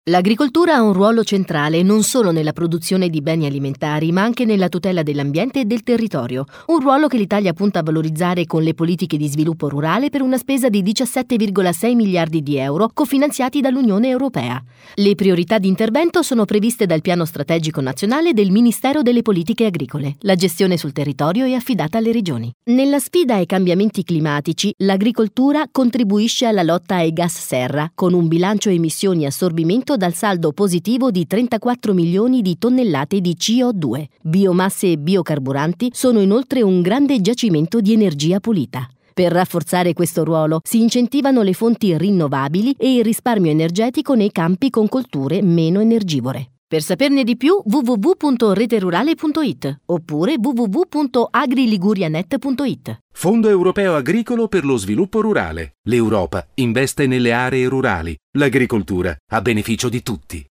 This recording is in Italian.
L'agricoltura ha un ruolo centrale non solo nella produzione di beni alimentari, ma anche nella tutela dell'ambiente e del territorio. Un ruolo che l'Italia punta a valorizzare con le politiche di sviluppo rurale per una spesa di 17,6 miliardi di euro cofinanziati dall'Unione Europea. Le priorità di intervento sono previste dal Piano Strategico Nazionale del Ministero delle Politiche Agricole. La gestione sul territorio è affidata alle regioni. Nella sfida ai cambiamenti climatici, l'agricoltura contribuisce alla lotta ai gas serra, con un bilancio emissioni assorbimento dal saldo positivo di 34 milioni di tonnellate di CO2. Biomasse e biocarburanti sono inoltre un grande giacimento di energia pulita. Per rafforzare questo ruolo si incentivano le fonti rinnovabili e il risparmio energetico nei campi con colture meno energivore. Per saperne di più www.reterurale.it oppure www.agriligurianet.it. Fondo Europeo Agricolo per lo Sviluppo Rurale. L'Europa investe nelle aree rurali. L'agricoltura a beneficio di tutti.